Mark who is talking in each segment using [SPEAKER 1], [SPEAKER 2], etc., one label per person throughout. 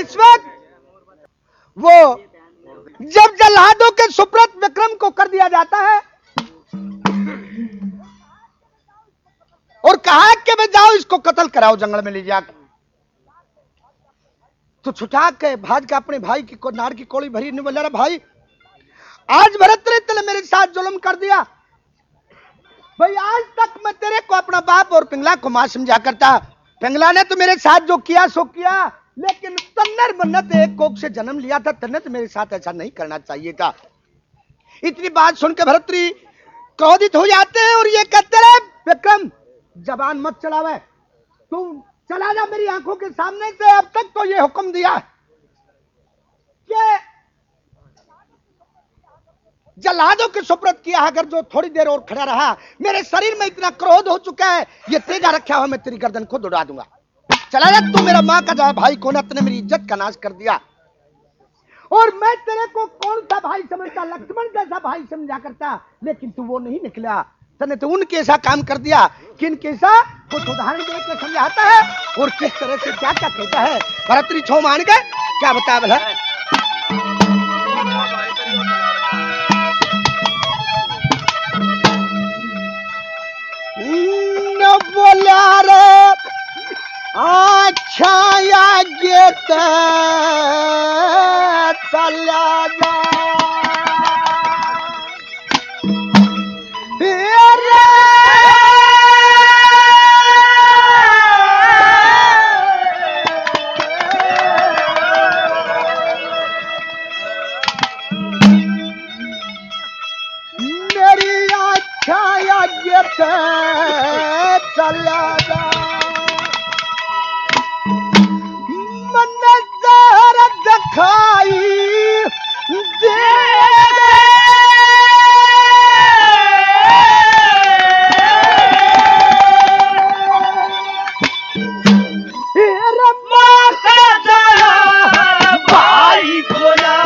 [SPEAKER 1] इस वक्त वो जब जल्लादों के सुप्रत विक्रम को कर दिया जाता है और कहा कि मैं जाओ इसको कत्ल कराओ जंगल में ले जाकर, तो छुटा के भाज का अपने भाई की नार की कोड़ी भरी, ने बोला रे भाई आज भरतृत ने मेरे साथ जुल्म कर दिया भाई, आज तक मैं तेरे को अपना बाप और पिंगला को मां समझा करता, पिंगला ने तो मेरे साथ जो किया सो किया, लेकिन तन्नर मन्नत एक कोख से जन्म लिया था, तन्नर तो मेरे साथ ऐसा नहीं करना चाहिए था। इतनी बात सुनकर भरतरी क्रोधित हो जाते हैं और ये कहते रहे विक्रम जबान मत चलावे, तुम चला जा मेरी आंखों के सामने से, अब तक तो ये हुक्म दिया कि जल्लादों के सुप्रत किया, अगर जो थोड़ी देर और खड़ा रहा, मेरे शरीर में इतना क्रोध हो चुका है, ये तेजा रखा हुआ मैं तेरी गर्दन खुद उड़ा दूंगा। चला जा, तू मेरा मां का भाई को ना, तूने मेरी इज्जत का नाश कर दिया और मैं तेरे को कौन सा भाई समझता, लक्ष्मण जैसा भाई समझा करता, लेकिन तू वो नहीं निकला, तूने तो उनके ऐसा काम कर दिया कि इनके ऐसा कुछ उदाहरण देकर समझाता है और किस तरह से क्या क्या कहता है। भरतरी छो मान गए, क्या बता भला न बोला रे अच्छा आगे चला जा मेरी अच्छा आगे चला जा, मन जहर दिखाई दे भाई खोला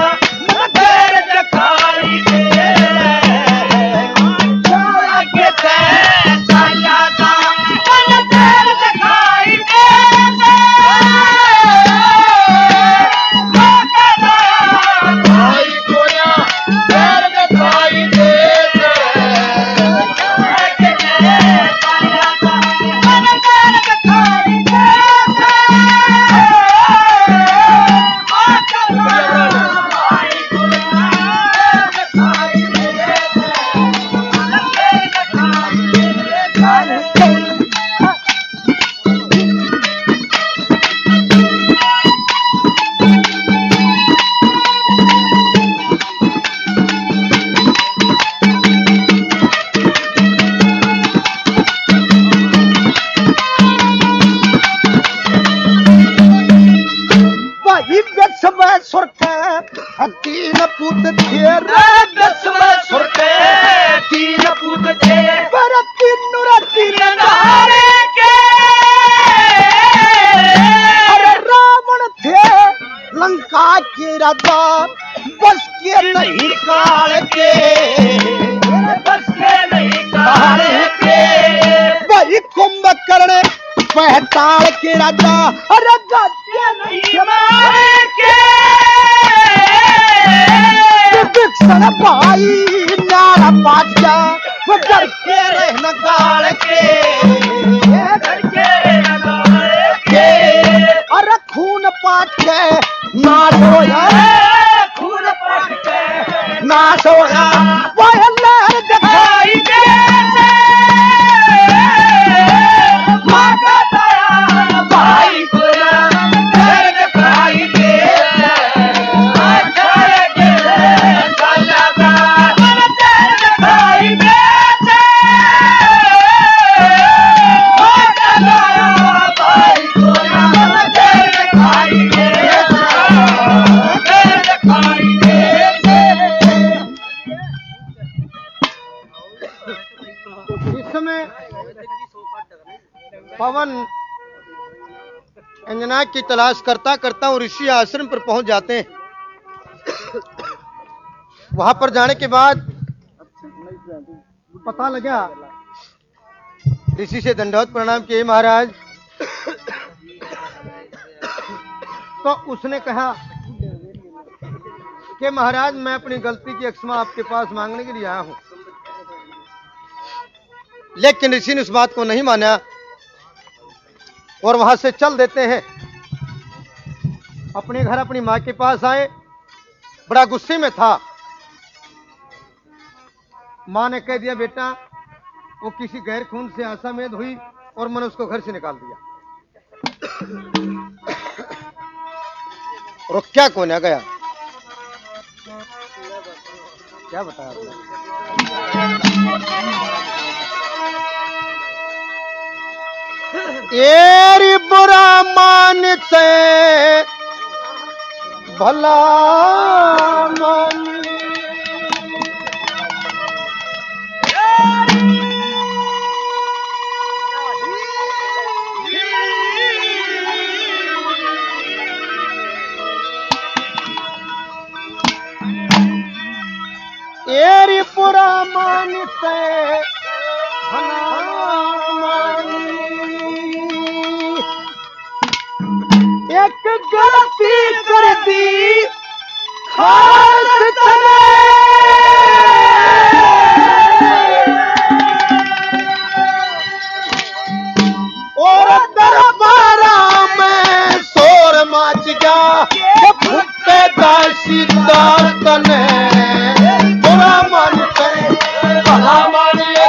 [SPEAKER 1] तीन पुत थे तीन पुत थे पर तीन नारे के, अरे रावण थे लंका के राजा, बस के नहीं काल के, बस के नहीं काल के, वही कुंभकर्ण पहताल के राजा, अरे गद्य नहीं मारे के, भाई नारा बाजा वो डर के रहना गाल के, डर के रहना गाल के, अरे खून पाट के नाश होया, खून पाट के नाश होया, वो लहर दिखाई दे भाई को लहर दिखाई दे पवन अंजना की तलाश करता करता और ऋषि आश्रम पर पहुंच जाते हैं। वहां पर जाने के बाद पता लगा, ऋषि से दंडवत प्रणाम किए महाराज,
[SPEAKER 2] तो उसने कहा कि महाराज मैं अपनी गलती की क्षमा आपके पास मांगने के लिए आया हूं। लेकिन ऋषि ने उस बात को नहीं माना और वहां से चल देते हैं। अपने घर अपनी मां के पास आए, बड़ा गुस्से में था। मां ने कह दिया बेटा वो किसी गैर खून से आशामेद हुई और मैंने उसको घर से निकाल दिया। और क्या कोने गया, क्या बताया एरी बुरा मानते भला मानी। एरी बुरा मानते एक गलती कर दी खास तने और दरबारा में शोर मच गया भुट्टे दासी दार तने बुरा मानते भला मानिए।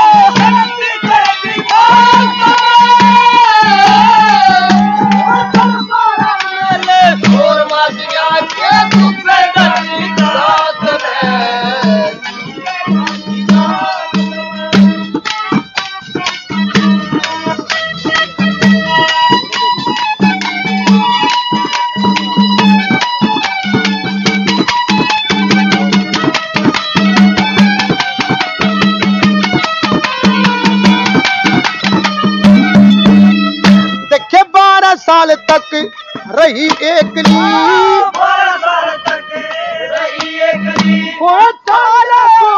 [SPEAKER 2] साल तक रही एकली वो तारा को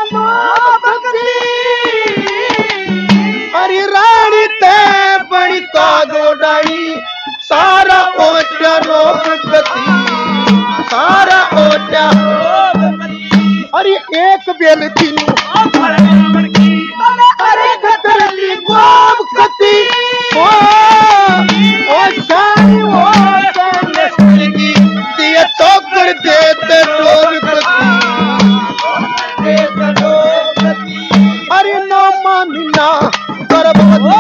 [SPEAKER 2] अरे रानी ते बड़ी का गोडाई सारा ओटा रोक गती सारा ओटा अरे एक बेल तीनू अरे खतरली गोम कती दिया चौकर देते अरे नो मामिना गर्भवती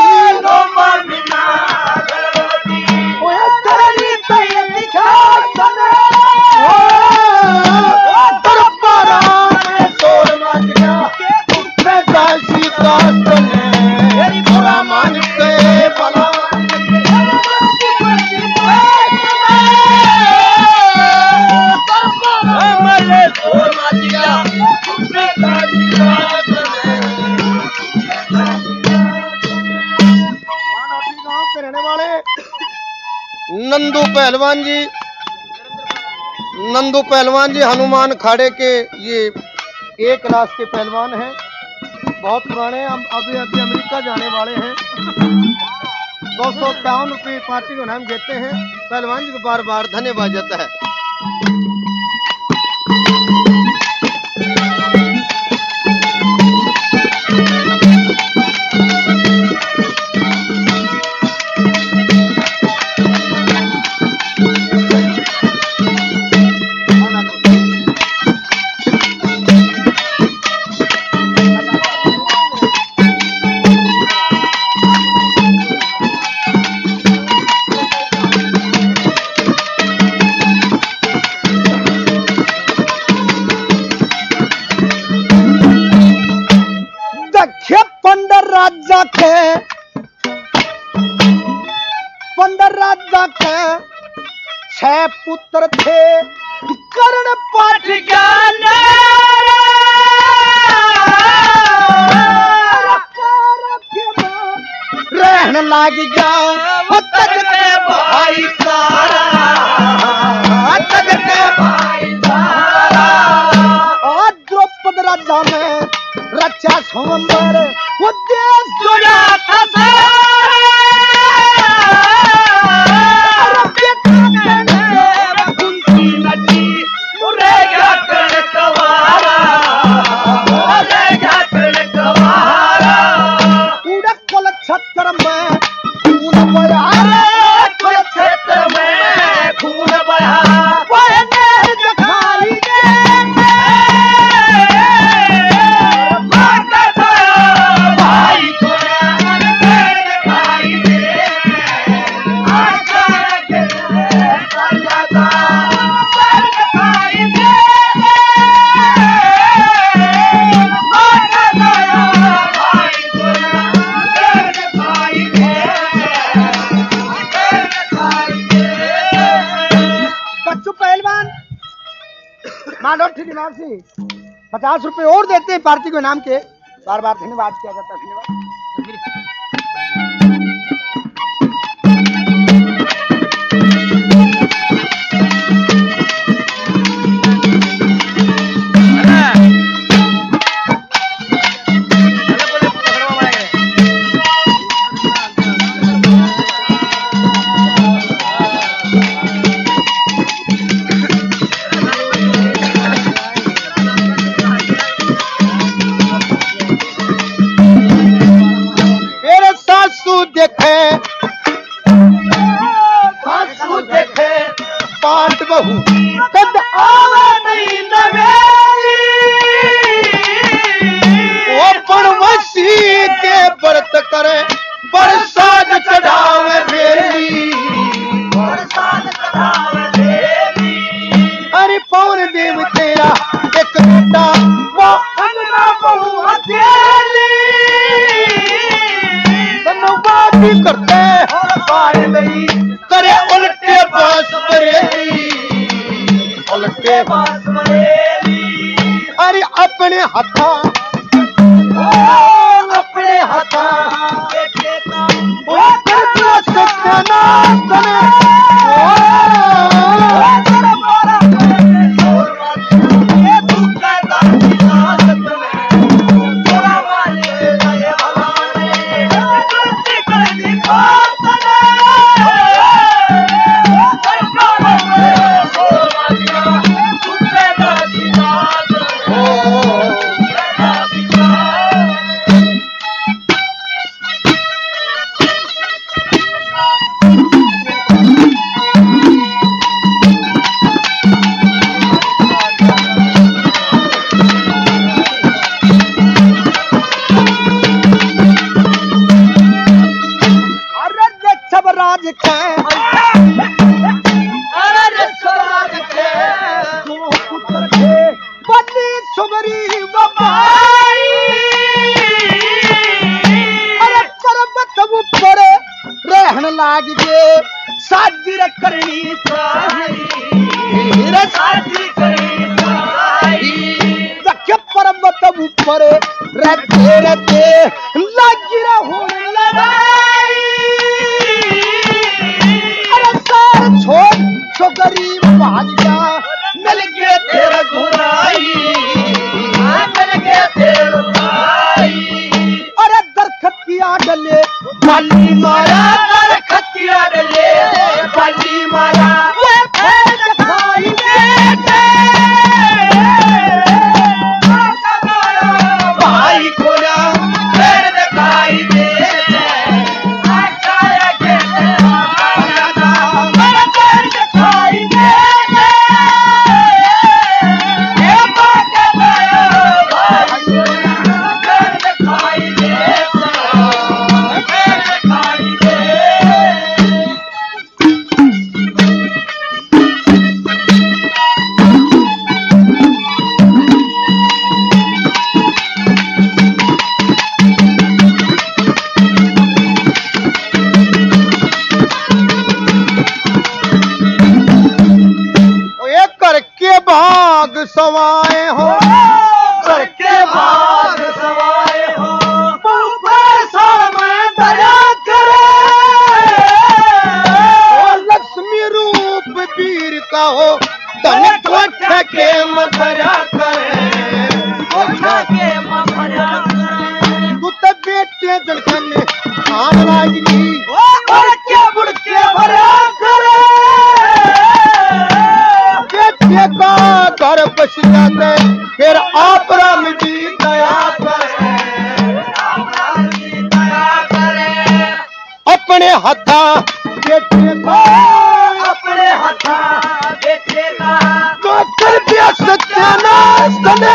[SPEAKER 2] नंदू पहलवान जी हनुमान खाड़े के ये एक रास के पहलवान हैं, बहुत पुराने, अभी अमेरिका जाने वाले हैं। 251 रुपये पार्टी को नाम देते हैं। पहलवान जी को बार बार धन्यवाद जाता है। पंडर राजा के 6 पुत्र थे कर्ण पाठ ज्ञान रहने लाग गया तगड़े भाई सारा तगड़े भाई सारा और द्रौपद राजा में रचा स्वयंवर वो देश जुड़ा था
[SPEAKER 1] माधव निवासी 50 रुपए और देते हैं पार्टी को नाम के। बार बार धन्यवाद किया जाता है। धन्यवाद।
[SPEAKER 2] पांच बहू कद आवे नहीं नवेली वो बनवासी के व्रत करे प्रसाद चढ़ावे बेली अरे पवन देव तेरा एक बेटा वो अंगना बहू हथेली धन्यवाद करते पाए नहीं करे उल्टे बास बरेली उल्टे बास बरेली अरे अपने हाथा अपने हाथा वो करता सत्यानाश तने सवाए हो करके भाग सवाए हो पैसा में दया करे लक्ष्मी रूप वीर का हो धन कोठ के मधुरा करे तू तो बेटे जड़कन आन लागी और के बुड़ के भरा करे बेटे का घर बस जाते फिर आप राम जी दया करे अपने हाथा बेटे का अपने हाथा बेटे का तो कर दिया सत्यानाश तने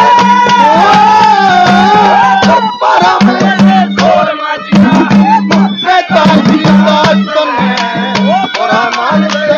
[SPEAKER 2] परा में छोड़ माजिया बेटा जी बात तने परा मान से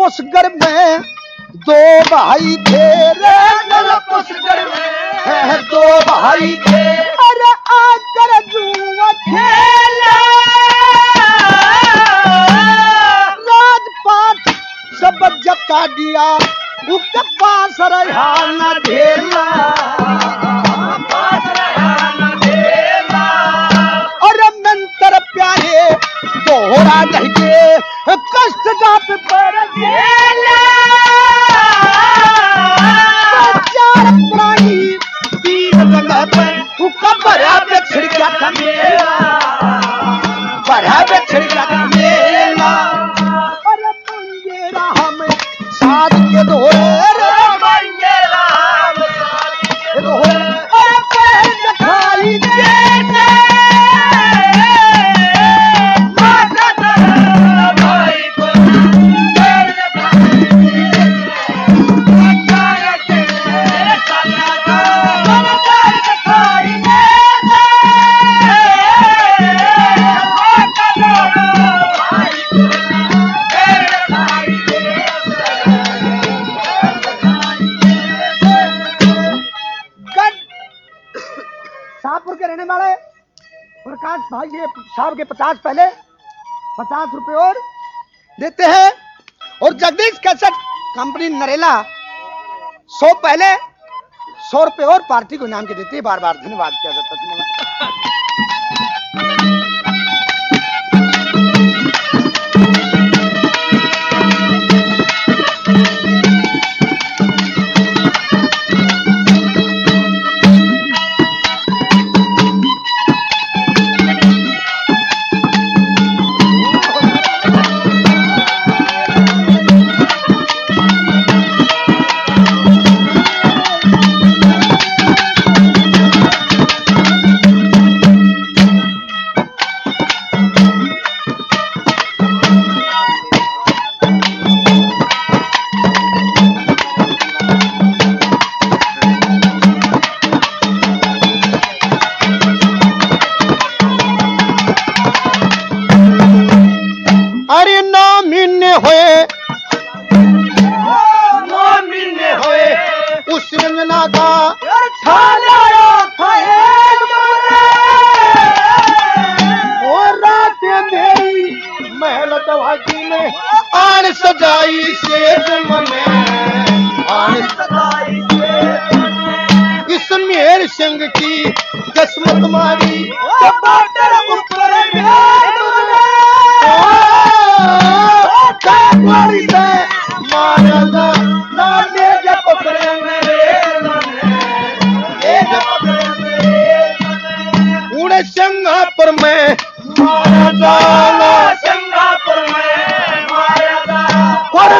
[SPEAKER 1] पुष्कर में दो भाई थे रे, पुष्कर में दो भाई थे। अरे आकर जुआ खेला, राजपाट सब जता दिया, उसके पास रहा न ढेला, और मंत्र प्यारे दोहरा लहके कष्ट दाप पर झेला। चार प्राणी तीन जगह पर उसका भरा पे छिड़का था मेला, भरा पे छिड़का था मेला। अरे मंगेरा हम साध के दोहरे रे, मंगेरा हम साध के दोहरे। अरे पैर दिखाई जैसे शाहपुर के रहने वाले प्रकाश भाई ये साहब के 50 पहले 50 रुपए और देते हैं, और जगदीश कैसेट कंपनी नरेला 100 पहले 100 रुपए और पार्टी को इनाम के देती है। बार बार धन्यवाद किया जाता है। धन्यवाद। अरे ना मिलने होए उस रंजना का छालाया था और रात मेरी महल दवाकी में आन सजाई शेष में, आन सजाई इस मेर संग की किस्मत मारी ऊपर उड़े सिंगापुर में मारा जाना, सिंगापुर में मारा जाना, और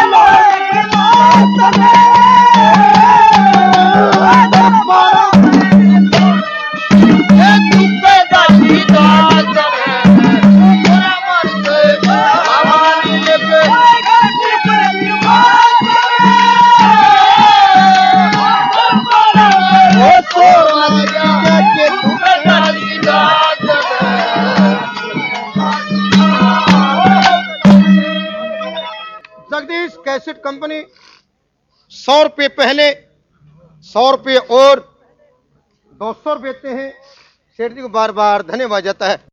[SPEAKER 1] जगदीश कैसेट कंपनी 100 रुपए पहले 100 रुपए और 200 रुपए देते हैं। सेठ जी को बार बार धन्यवाद जाता है।